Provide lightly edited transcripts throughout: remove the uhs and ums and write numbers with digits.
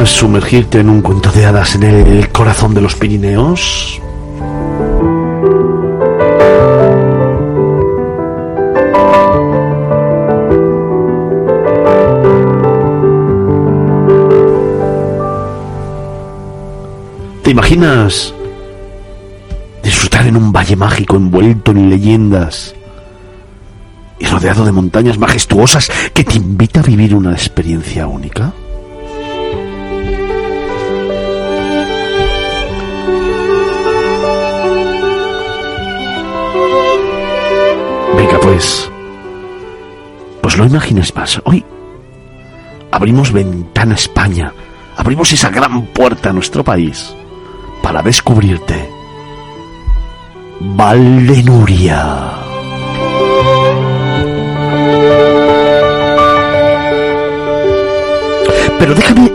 imaginas sumergirte en un cuento de hadas en el corazón de los Pirineos? ¿Te imaginas disfrutar en un valle mágico envuelto en leyendas y rodeado de montañas majestuosas que te invita a vivir una experiencia única? Venga, pues no imagines más. Hoy abrimos ventana a España, abrimos esa gran puerta a nuestro país para descubrirte Val de Núria. Pero déjame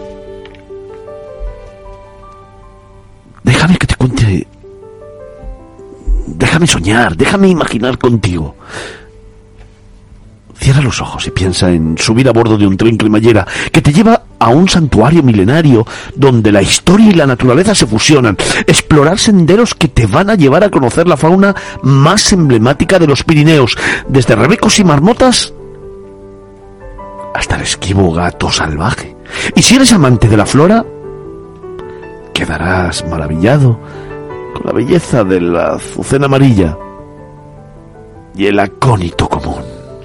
que te cuente, déjame soñar, déjame imaginar contigo. Cierra los ojos y piensa en subir a bordo de un tren cremallera que te lleva a un santuario milenario donde la historia y la naturaleza se fusionan, explorar senderos que te van a llevar a conocer la fauna más emblemática de los Pirineos, desde rebecos y marmotas hasta el esquivo gato salvaje. Y si eres amante de la flora, quedarás maravillado con la belleza de la azucena amarilla y el acónito común.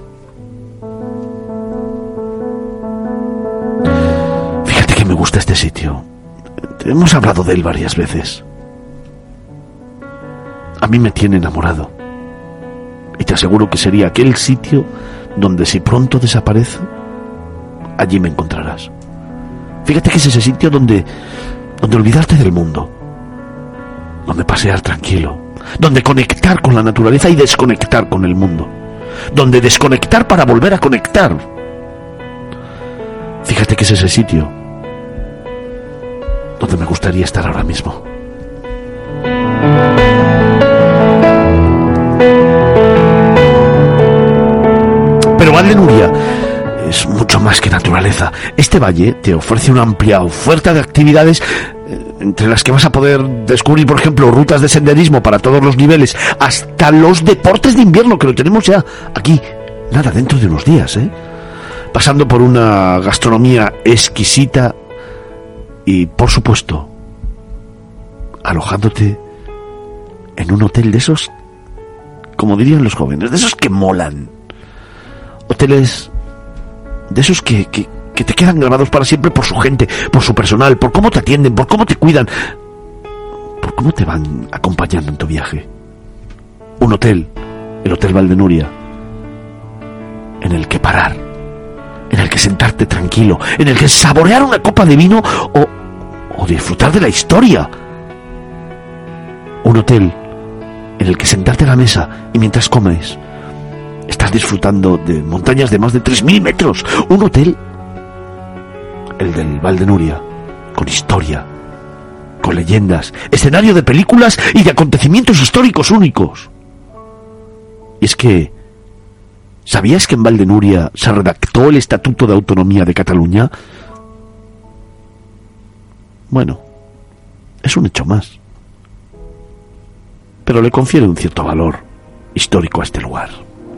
Fíjate que me gusta este sitio. Hemos hablado de él varias veces. A mí me tiene enamorado. Y te aseguro que sería aquel sitio donde, si pronto desaparece, allí me encontrarás. Fíjate que es ese sitio donde olvidarte del mundo, donde pasear tranquilo, donde conectar con la naturaleza y desconectar con el mundo, donde desconectar para volver a conectar. Fíjate que es ese sitio donde me gustaría estar ahora mismo. Pero Val de Núria es mucho más que naturaleza. Este valle te ofrece una amplia oferta de actividades, entre las que vas a poder descubrir, por ejemplo, rutas de senderismo para todos los niveles, hasta los deportes de invierno, que lo tenemos ya aquí, nada, dentro de unos días, pasando por una gastronomía exquisita y, por supuesto, alojándote en un hotel de esos, como dirían los jóvenes, de esos que molan. Hoteles de esos que te quedan grabados para siempre por su gente, por su personal, por cómo te atienden, por cómo te cuidan, por cómo te van acompañando en tu viaje. Un hotel, el Hotel Val de Núria, en el que parar, en el que sentarte tranquilo, en el que saborear una copa de vino o disfrutar de la historia. Un hotel en el que sentarte a la mesa y mientras comes estás disfrutando de montañas de más de 3.000 metros. Un hotel, el del Val de Núria, con historia, con leyendas, escenario de películas y de acontecimientos históricos únicos. Y es que, ¿sabías que en Val de Núria se redactó el Estatuto de Autonomía de Cataluña? Bueno, es un hecho más, pero le confiere un cierto valor histórico a este lugar.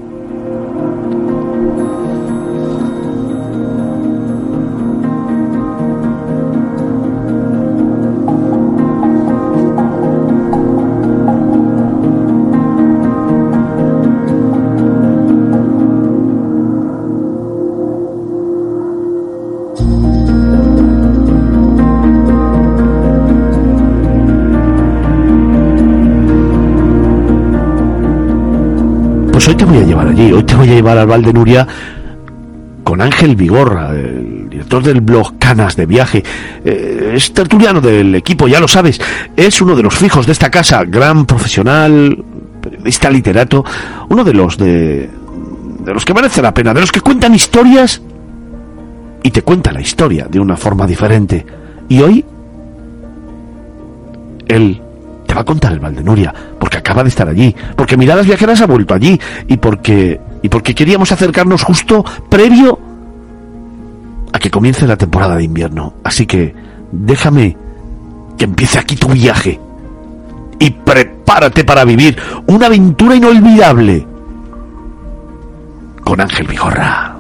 Pues hoy te voy a llevar allí, hoy te voy a llevar al Val de Núria con Ángel Vigorra, el director del blog Canas de Viaje. Es tertuliano del equipo, ya lo sabes, es uno de los fijos de esta casa, gran profesional, periodista, literato, uno de los que merece la pena, de los que cuentan historias y te cuenta la historia de una forma diferente. Y hoy él te va a contar el Val de Núria, porque acaba de estar allí, porque Miradas Viajeras ha vuelto allí, y porque queríamos acercarnos justo previo a que comience la temporada de invierno. Así que déjame que empiece aquí tu viaje y prepárate para vivir una aventura inolvidable con Ángel Vigorra.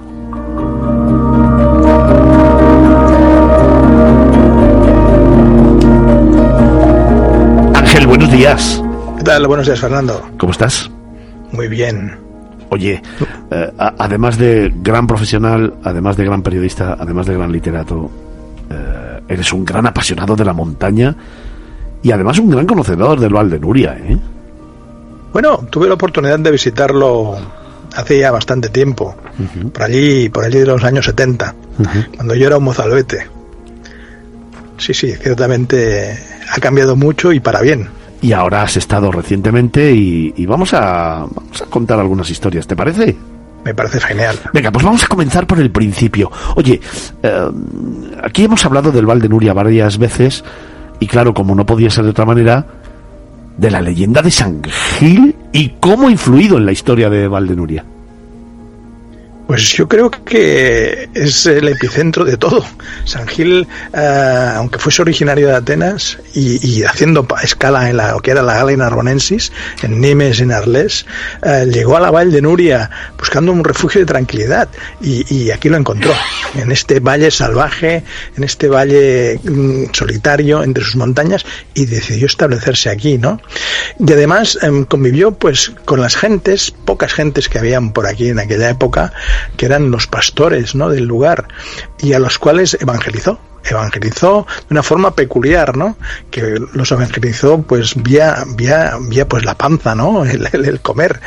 Ángel, buenos días. ¿Qué tal? Buenos días, Fernando. ¿Cómo estás? Muy bien. Oye, además de gran profesional, además de gran periodista, además de gran literato, eres un gran apasionado de la montaña y además un gran conocedor del Val de Núria, ¿eh? Bueno, tuve la oportunidad de visitarlo hace ya bastante tiempo, por allí de los años 70, cuando yo era un mozalbete. Sí, ciertamente ha cambiado mucho y para bien. Y ahora has estado recientemente y vamos a contar algunas historias, ¿te parece? Me parece genial. Venga, pues vamos a comenzar por el principio. Oye, aquí hemos hablado del Val de Núria varias veces y claro, como no podía ser de otra manera, de la leyenda de San Gil y cómo ha influido en la historia de Val de Núria. Pues yo creo que es el epicentro de todo. San Gil, aunque fuese originario de Atenas y haciendo escala en lo que era la Galia Narbonensis, en Nimes y en Arles, llegó a la Val de Núria buscando un refugio de tranquilidad y aquí lo encontró, en este valle salvaje, en este valle solitario entre sus montañas, y decidió establecerse aquí, ¿no? Y además convivió pues con las gentes, pocas gentes que habían por aquí en aquella época, que eran los pastores, ¿no?, del lugar, y a los cuales evangelizó de una forma peculiar, ¿no?, que los evangelizó pues vía pues la panza, ¿no?, el comer,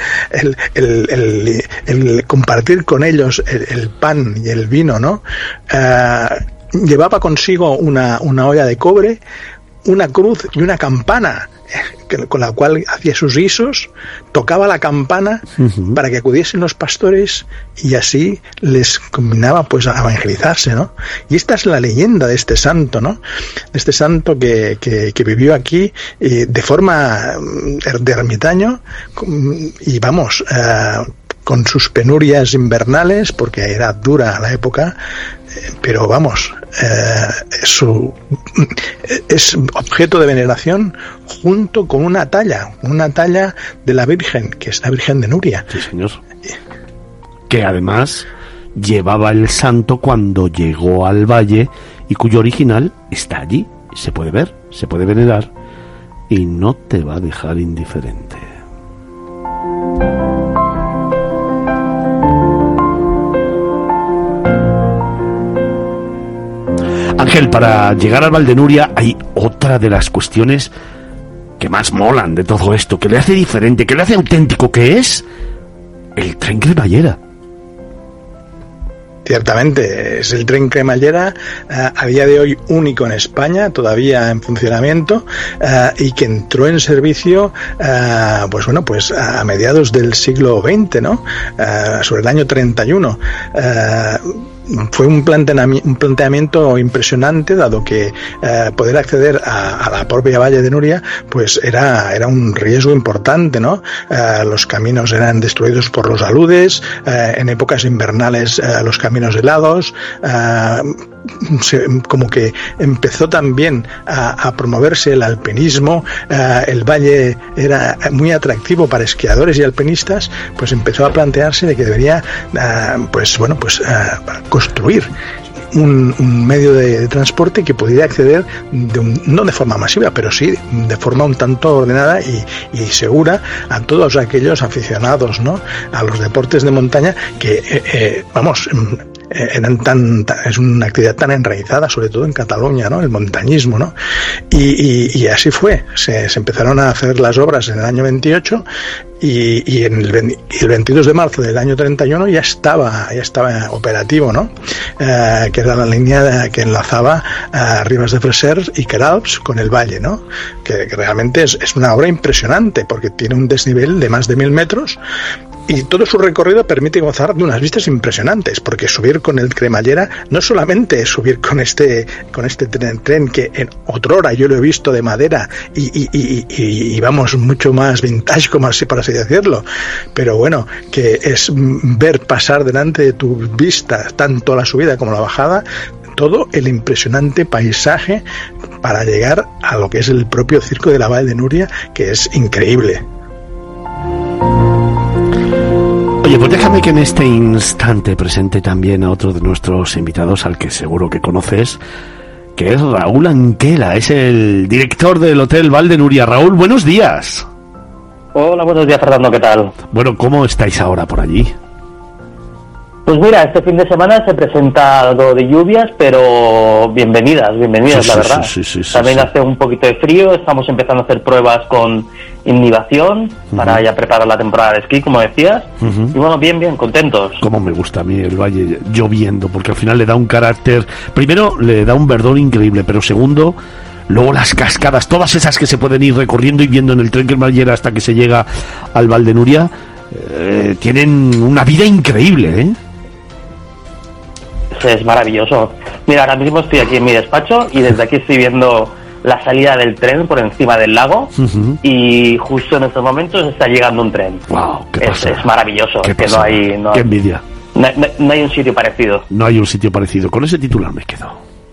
el compartir con ellos el pan y el vino, ¿no? Llevaba consigo una olla de cobre, una cruz y una campana con la cual hacía sus guisos, tocaba la campana para que acudiesen los pastores y así les combinaba pues a evangelizarse, ¿no? Y esta es la leyenda de este santo, ¿no? De este santo que vivió aquí de forma de ermitaño y vamos, con sus penurias invernales, porque era dura la época, pero vamos, es objeto de veneración junto con una talla de la Virgen, que es la Virgen de Núria. Sí, señor. Que además llevaba el santo cuando llegó al valle y cuyo original está allí. Se puede ver, se puede venerar y no te va a dejar indiferente. Ángel, para llegar al Val de Núria hay otra de las cuestiones que más molan de todo esto, que le hace diferente, que le hace auténtico, que es el tren cremallera. Ciertamente, es el tren cremallera, a día de hoy único en España, todavía en funcionamiento, y que entró en servicio, pues a mediados del siglo XX, ¿no? Sobre el año 31. Fue un planteamiento impresionante, dado que poder acceder a la propia Valle de Núria pues era un riesgo importante, ¿no? Los caminos eran destruidos por los aludes, en épocas invernales los caminos helados, como que empezó también a promoverse el alpinismo, el valle era muy atractivo para esquiadores y alpinistas, pues empezó a plantearse de que debería construir un medio de transporte que pudiera acceder no de forma masiva, pero sí de forma un tanto ordenada y segura a todos aquellos aficionados, ¿no?, a los deportes de montaña que es una actividad tan enraizada, sobre todo en Cataluña, ¿no?, el montañismo, ¿no? Y así fue. Se empezaron a hacer las obras en el año 28 y el 22 de marzo del año 31 ya estaba operativo, ¿no? Que era la línea que enlazaba a Ribes de Freser y Queralbs con el valle, ¿no? Que realmente es una obra impresionante porque tiene un desnivel de más de 1000 metros Y todo su recorrido permite gozar de unas vistas impresionantes, porque subir con el cremallera no solamente es subir con este tren que en otrora yo lo he visto de madera y vamos, mucho más vintage, como así, para así decirlo, pero bueno, que es ver pasar delante de tu vista tanto la subida como la bajada, todo el impresionante paisaje para llegar a lo que es el propio Circo de la Vall de Núria, que es increíble. Oye, pues déjame que en este instante presente también a otro de nuestros invitados, al que seguro que conoces, que es Raúl Anquela, es el director del Hotel Vall de Núria. Raúl, buenos días. Hola, buenos días, Fernando, ¿qué tal? Bueno, ¿cómo estáis ahora por allí? Pues mira, este fin de semana se presenta algo de lluvias, pero bienvenidas, Sí, la verdad. Sí, También hace un poquito de frío, estamos empezando a hacer pruebas con inhibición para ya preparar la temporada de esquí, como decías. Y bueno, bien, contentos. Cómo me gusta a mí el valle lloviendo, porque al final le da un carácter, primero le da un verdor increíble, pero segundo, luego las cascadas, todas esas que se pueden ir recorriendo y viendo en el tren cremallera hasta que se llega al Vall de Núria, tienen una vida increíble, ¿eh? Es maravilloso. Mira, ahora mismo estoy aquí en mi despacho y desde aquí estoy viendo la salida del tren por encima del lago y justo en estos momentos está llegando un tren. Wow, es maravilloso. ¿Qué que qué envidia. No hay un sitio parecido. No hay un sitio parecido. Con ese titular me quedo.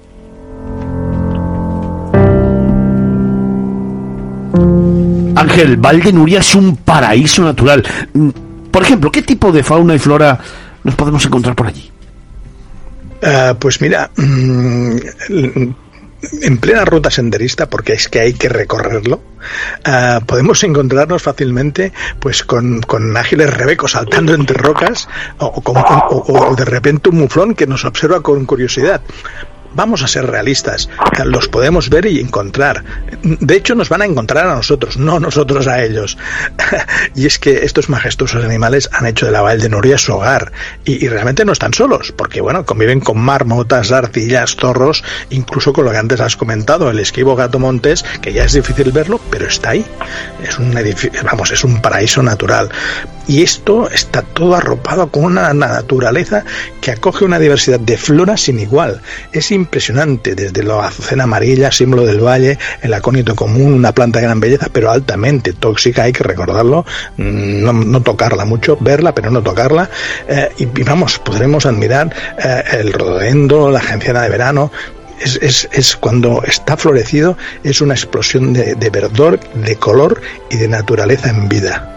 Ángel, Vall de Núria es un paraíso natural. Por ejemplo, ¿qué tipo de fauna y flora nos podemos encontrar por allí? Pues mira, en plena ruta senderista, porque es que hay que recorrerlo, podemos encontrarnos fácilmente con ágiles rebecos saltando entre rocas o de repente un muflón que nos observa con curiosidad. Vamos a ser realistas, los podemos ver y encontrar. De hecho, nos van a encontrar a nosotros, no nosotros a ellos. Y es que estos majestuosos animales han hecho de la Vall de Núria su hogar. Y realmente no están solos, porque bueno, conviven con marmotas, arcillas, zorros, incluso con lo que antes has comentado, el esquivo gato montés, que ya es difícil verlo, pero está ahí. Es un edificio, es un paraíso natural. Y esto está todo arropado con una naturaleza que acoge una diversidad de flora sin igual. Es impresionante, desde la azucena amarilla, símbolo del valle, el acónito común, una planta de gran belleza, pero altamente tóxica, hay que recordarlo, no tocarla mucho, verla, pero no tocarla. Y vamos, podremos admirar el rododendro, la genciana de verano. Es cuando está florecido, es una explosión de verdor, de color y de naturaleza en vida.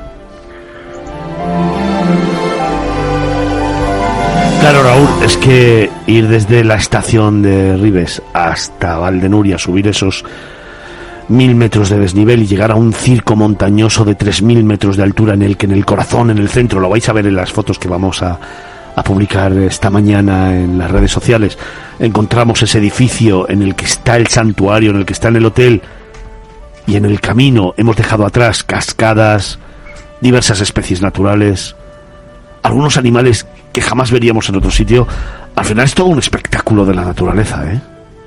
Claro, Raúl, es que ir desde la estación de Ribes hasta Vall de Núria, subir esos 1000 metros de desnivel y llegar a un circo montañoso de 3000 metros de altura en el que en el corazón, en el centro, lo vais a ver en las fotos que vamos a publicar esta mañana en las redes sociales, encontramos ese edificio en el que está el santuario, en el que está en el hotel, y en el camino hemos dejado atrás cascadas, diversas especies naturales, algunos animales que jamás veríamos en otro sitio. Al final es todo un espectáculo de la naturaleza, ¿eh?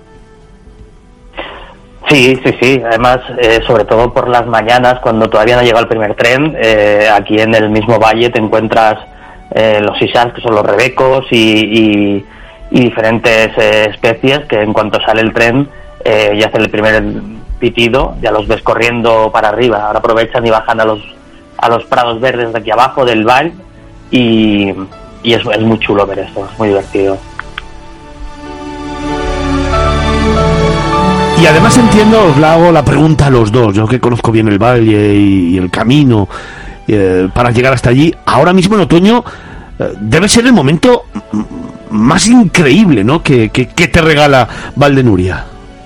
Sí. Además, sobre todo por las mañanas, cuando todavía no ha llegado el primer tren, aquí en el mismo valle te encuentras los sisals, que son los rebecos, y diferentes especies que en cuanto sale el tren y hacen el primer pitido, ya los ves corriendo para arriba. Ahora aprovechan y bajan a los prados verdes de aquí abajo del valle y es muy chulo ver esto, es muy divertido. Y además entiendo, os la hago la pregunta a los dos, yo que conozco bien el valle y el camino para llegar hasta allí, ahora mismo en otoño debe ser el momento más increíble, ¿no?, que te regala Vall de Núria.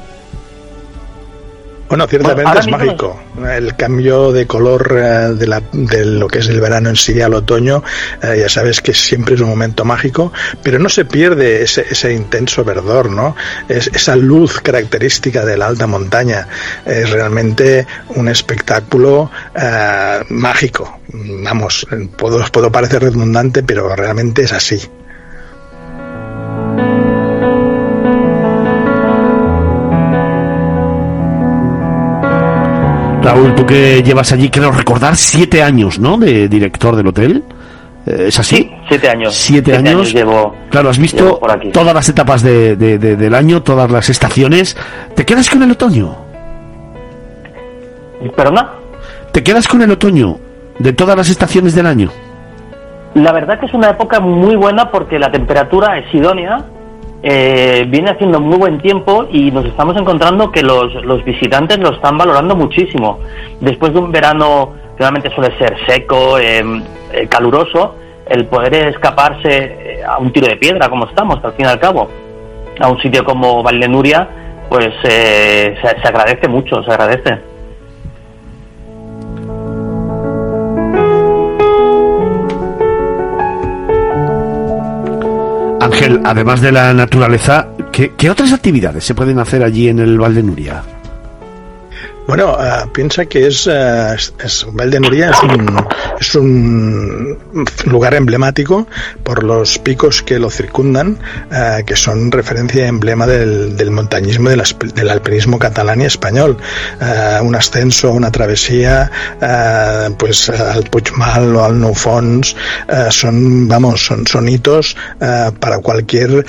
Bueno, ciertamente es mágico. El cambio de color de lo que es el verano en sí al otoño, ya sabes que siempre es un momento mágico, pero no se pierde ese intenso verdor, ¿no? Esa luz característica de la alta montaña. Es realmente un espectáculo mágico. Vamos, puedo parecer redundante, pero realmente es así. Raúl, tú que llevas allí, creo recordar, 7 años, ¿no?, de director del hotel. ¿Es así? Sí, 7 años. 7 años llevo. Claro, has visto por aquí. Todas las etapas del año, todas las estaciones. ¿Te quedas con el otoño? ¿Perdona? ¿Te quedas con el otoño de todas las estaciones del año? La verdad que es una época muy buena porque la temperatura es idónea, viene haciendo muy buen tiempo y nos estamos encontrando que los visitantes lo están valorando muchísimo. Después de un verano que realmente suele ser seco, caluroso, el poder escaparse a un tiro de piedra como estamos, al fin y al cabo, a un sitio como Valldenuria, pues se agradece mucho, se agradece. Ángel, además de la naturaleza, ¿qué otras actividades se pueden hacer allí en el Valldenuria? Bueno, piensa que Valldenuria es un lugar emblemático por los picos que lo circundan, que son referencia y emblema del montañismo y del alpinismo catalán y español. Un ascenso, una travesía, pues al Puigmal o al Nou Fons, son hitos para cualquier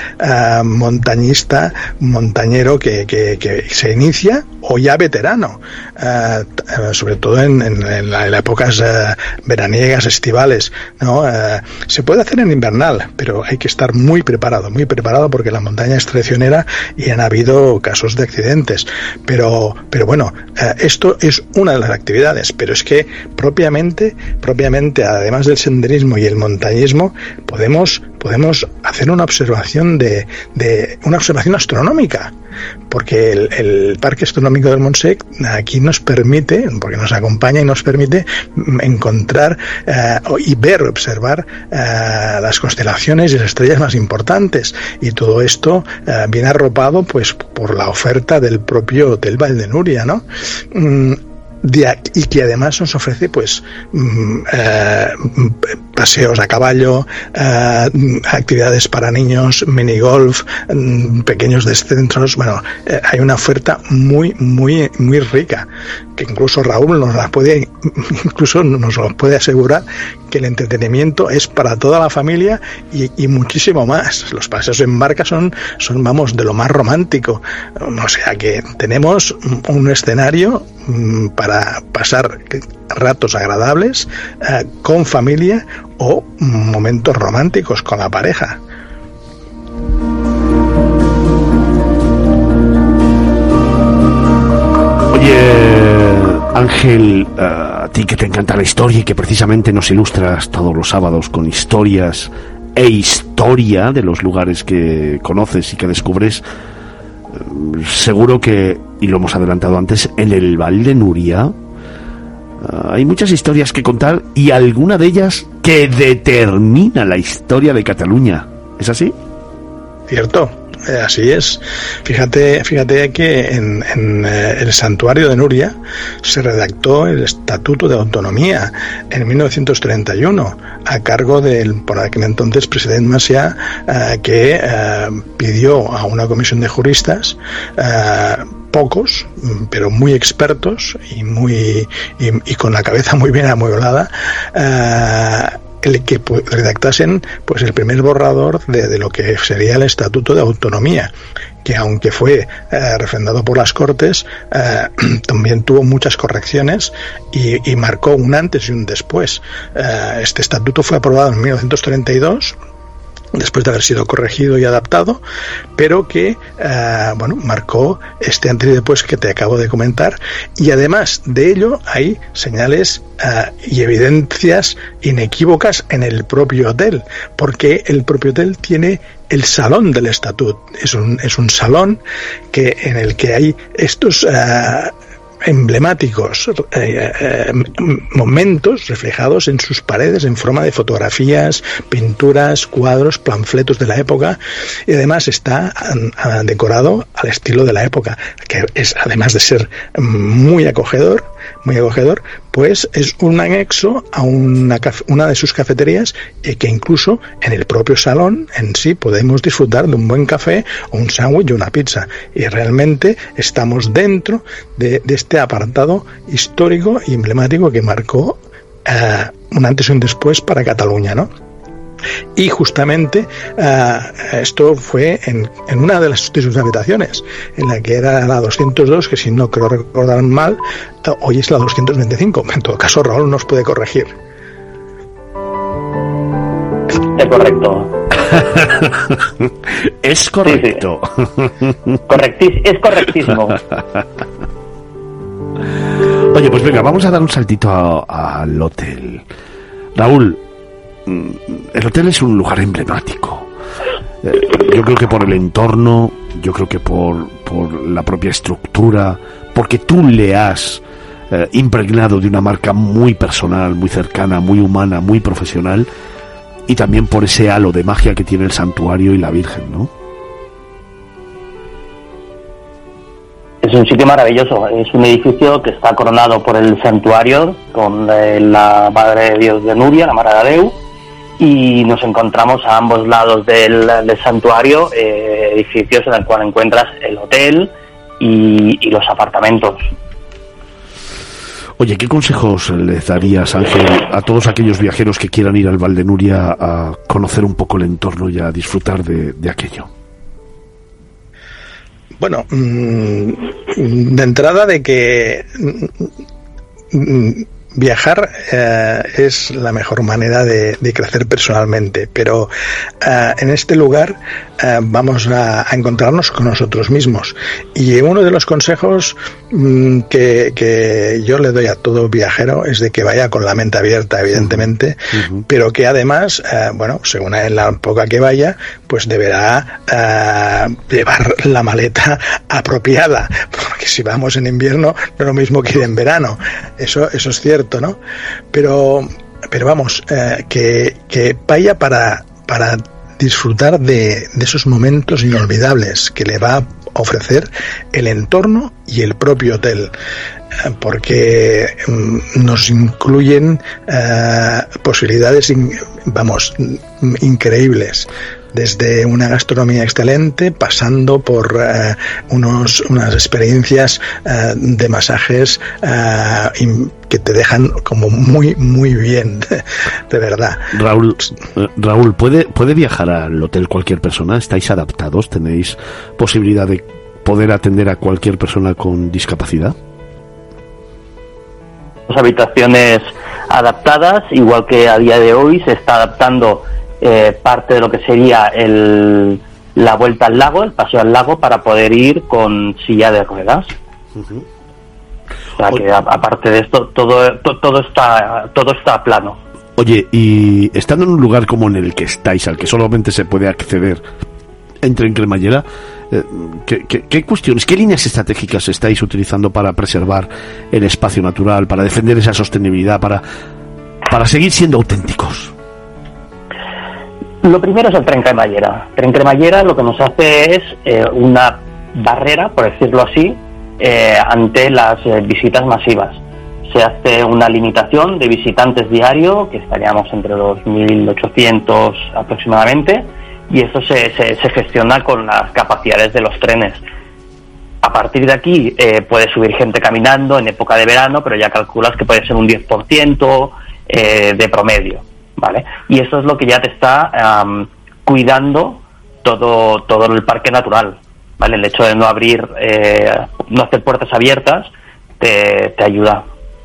montañero que se inicia o ya veterano. Sobre todo en las épocas veraniegas, estivales, ¿no? Se puede hacer en invernal, pero hay que estar muy preparado porque la montaña es traicionera y han habido casos de accidentes, pero bueno, esto es una de las actividades, pero es que propiamente, además del senderismo y el montañismo, podemos hacer una observación una observación astronómica, porque el Parque Astronómico del Montsec aquí nos permite, porque nos acompaña y nos permite encontrar observar las constelaciones y las estrellas más importantes, y todo esto viene arropado pues por la oferta del propio Hotel Valldenuria, ¿no? Y que además nos ofrece pues paseos a caballo, actividades para niños, minigolf, pequeños descensos. Bueno, hay una oferta muy rica, que incluso Raúl nos lo puede asegurar, que el entretenimiento es para toda la familia y muchísimo más. Los paseos en barca son de lo más romántico, o sea que tenemos un escenario para pasar ratos agradables con familia o momentos románticos con la pareja. Oye, Ángel, a ti que te encanta la historia y que precisamente nos ilustras todos los sábados con historias e historia de los lugares que conoces y que descubres, seguro que, y lo hemos adelantado antes, en el Valldenuria hay muchas historias que contar, y alguna de ellas que determina la historia de Cataluña. ¿Es así? Cierto. Así es. Fíjate que en el santuario de Núria se redactó el Estatuto de Autonomía en 1931 a cargo del por aquel entonces presidente Macià, que pidió a una comisión de juristas, pocos, pero muy expertos y con la cabeza muy bien amueblada, el que redactasen pues el primer borrador de lo que sería el Estatuto de Autonomía, que aunque fue refrendado por las Cortes, también tuvo muchas correcciones y marcó un antes y un después. Este estatuto fue aprobado en 1932, después de haber sido corregido y adaptado, pero que marcó este antes y después que te acabo de comentar, y además de ello hay señales y evidencias inequívocas en el propio hotel, porque el propio hotel tiene el salón del estatut. Es un salón en el que hay estos emblemáticos momentos reflejados en sus paredes en forma de fotografías, pinturas, cuadros, panfletos de la época, y además está decorado al estilo de la época, que es, además de ser muy acogedor, pues es un anexo a una de sus cafeterías, que incluso en el propio salón en sí podemos disfrutar de un buen café o un sándwich o una pizza, y realmente estamos dentro de este apartado histórico y emblemático que marcó un antes y un después para Cataluña, ¿no? Y justamente esto fue en una de sus habitaciones, en la que era la 202, que si no creo recordar mal, hoy es la 225. En todo caso, Raúl nos puede corregir. Es correcto. Es correcto. Sí. Es correctísimo. Oye, pues venga, vamos a dar un saltito al hotel. Raúl, el hotel es un lugar emblemático. Yo creo que por el entorno, yo creo que por la propia estructura, porque tú le has impregnado de una marca muy personal, muy cercana, muy humana, muy profesional, y también por ese halo de magia que tiene el santuario y la Virgen, ¿no? Es un sitio maravilloso, es un edificio que está coronado por el santuario con la Madre de Dios de Núria, la Mare de Déu, y nos encontramos a ambos lados del santuario edificios en el cual encuentras el hotel y los apartamentos. Oye, ¿qué consejos les darías, Ángel, a todos aquellos viajeros que quieran ir al Val de Núria a conocer un poco el entorno y a disfrutar de aquello? Bueno, de entrada de que viajar es la mejor manera de crecer personalmente, pero en este lugar vamos a encontrarnos con nosotros mismos, y uno de los consejos que yo le doy a todo viajero es de que vaya con la mente abierta, evidentemente, pero que además, según en la época que vaya, pues deberá llevar la maleta apropiada, porque si vamos en invierno no es lo mismo que ir en verano, eso es cierto, ¿no? Pero vamos, que vaya para disfrutar de esos momentos inolvidables que le va a ofrecer el entorno y el propio hotel, porque nos incluyen posibilidades increíbles, desde una gastronomía excelente, pasando por unas experiencias de masajes que te dejan como muy, muy bien, de verdad. Raúl, ¿puede viajar al hotel cualquier persona? ¿Estáis adaptados? ¿Tenéis posibilidad de poder atender a cualquier persona con discapacidad? Habitaciones adaptadas, igual que a día de hoy se está adaptando parte de lo que sería la vuelta al lago, el paseo al lago, para poder ir con silla de ruedas. O sea que aparte de esto todo está plano. Oye, y estando en un lugar como en el que estáis, al que solamente se puede acceder en cremallera, ¿qué cuestiones, qué líneas estratégicas estáis utilizando para preservar el espacio natural, para defender esa sostenibilidad, para seguir siendo auténticos? Lo primero es el tren cremallera. El tren cremallera lo que nos hace es una barrera, por decirlo así, ante las visitas masivas. Se hace una limitación de visitantes diario, que estaríamos entre los 1.800 aproximadamente, y esto se gestiona con las capacidades de los trenes. A partir de aquí puede subir gente caminando en época de verano, pero ya calculas que puede ser un 10% de promedio, ¿vale? Y eso es lo que ya te está cuidando todo el parque natural, ¿vale? El hecho de no abrir, no hacer puertas abiertas, te ayuda.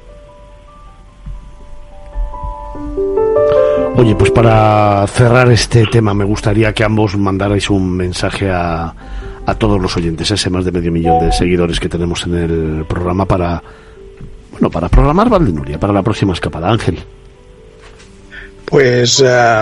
Oye, pues para cerrar este tema me gustaría que ambos mandarais un mensaje a todos los oyentes, ese más de 500.000 de seguidores que tenemos en el programa, para programar Val de Núria para la próxima escapada. Ángel. Pues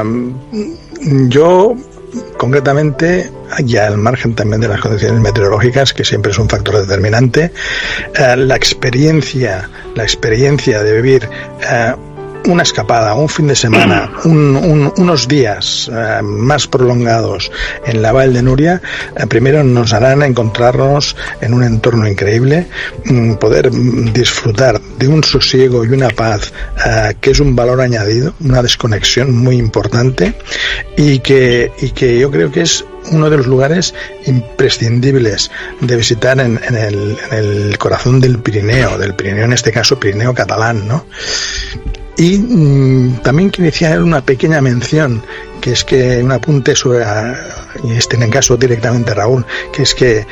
yo concretamente, ya al margen también de las condiciones meteorológicas, que siempre es un factor determinante, la experiencia de vivir una escapada, un fin de semana, unos días más prolongados en la Val de Núria, primero nos harán encontrarnos en un entorno increíble, poder disfrutar de un sosiego y una paz que es un valor añadido, una desconexión muy importante, y que yo creo que es uno de los lugares imprescindibles de visitar en el corazón del Pirineo en este caso Pirineo catalán, ¿no? Y también quería hacer una pequeña mención, que es que un apunte sobre, y este en el caso directamente Raúl, que es que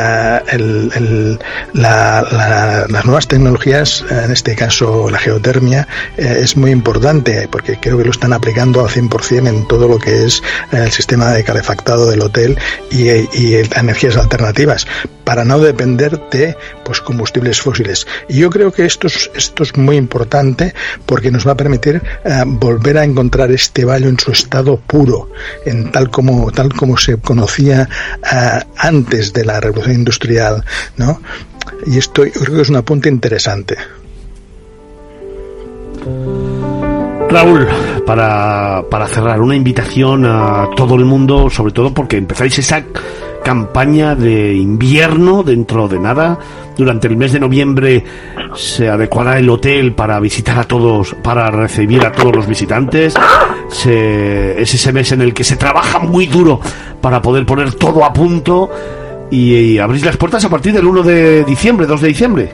las nuevas tecnologías, en este caso la geotermia, es muy importante, porque creo que lo están aplicando al 100% en todo lo que es el sistema de calefactado del hotel y energías alternativas, para no depender de pues combustibles fósiles. Y yo creo que esto es muy importante, porque nos va a permitir volver a encontrar este valle en su estado puro, en tal como se conocía antes de la revolución industrial, ¿no? Y esto yo creo que es un apunte interesante. Raúl, para cerrar, una invitación a todo el mundo, sobre todo porque empezáis esa campaña de invierno dentro de nada. Durante el mes de noviembre se adecuará el hotel para visitar a todos, para recibir a todos los visitantes. Es ese mes en el que se trabaja muy duro para poder poner todo a punto, y abrís las puertas a partir del 1 de diciembre, 2 de diciembre.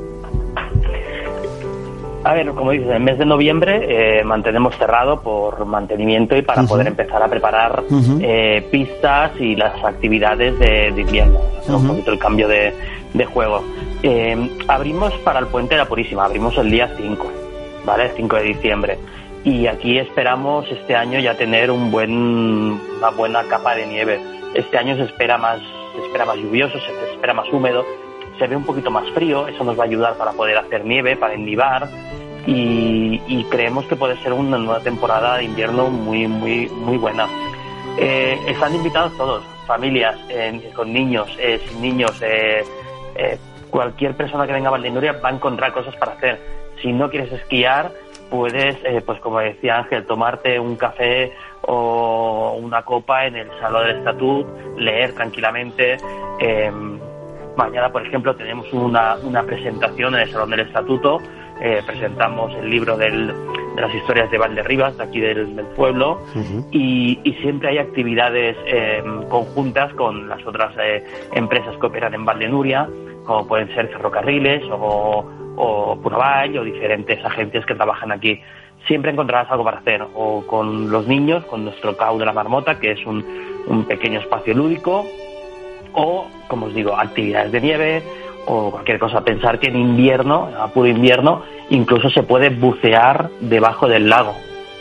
A ver, como dices, el mes de noviembre mantenemos cerrado por mantenimiento y para poder empezar a preparar pistas y las actividades de invierno, hacer un poquito el cambio de juego. Abrimos para el Puente de la Purísima, abrimos el día 5, ¿vale? 5 de diciembre. Y aquí esperamos este año ya tener una buena capa de nieve. Este año se espera más lluvioso, se espera más húmedo, se ve un poquito más frío. Eso nos va a ayudar para poder hacer nieve, para ennivar, y creemos que puede ser una nueva temporada de invierno muy muy muy buena. Están invitados todos, familias, con niños, sin niños, cualquier persona que venga a Valdenuria va a encontrar cosas para hacer. Si no quieres esquiar, puedes, pues como decía Ángel, tomarte un café o una copa en el Salón del Estatut, leer tranquilamente. Mañana, por ejemplo, tenemos una presentación en el Salón del Estatuto. Presentamos el libro de las historias de Valderribas, de aquí del pueblo, y siempre hay actividades conjuntas con las otras empresas que operan en Valdenuria, como pueden ser ferrocarriles o Puravall o diferentes agencias que trabajan aquí. Siempre encontrarás algo para hacer, o con los niños, con nuestro CAU de la Marmota, que es un pequeño espacio lúdico, o, como os digo, actividades de nieve o cualquier cosa. Pensar que en invierno, a puro invierno, incluso se puede bucear debajo del lago.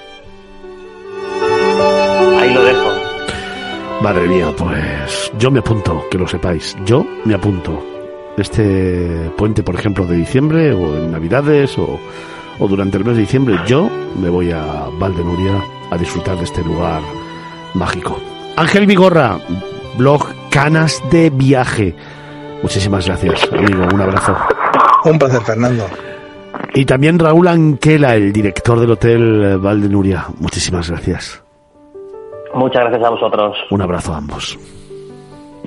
Ahí lo dejo. Madre mía, pues yo me apunto, que lo sepáis, yo me apunto. Este puente, por ejemplo, de diciembre, o en Navidades, o durante el mes de diciembre, yo me voy a Valdenuria a disfrutar de este lugar mágico. Ángel Vigorra, blog Canas de Viaje. Muchísimas gracias, amigo, un abrazo. Un placer, Fernando. Y también Raúl Anquela, el director del Hotel Valdenuria. Muchísimas gracias. Muchas gracias a vosotros. Un abrazo a ambos.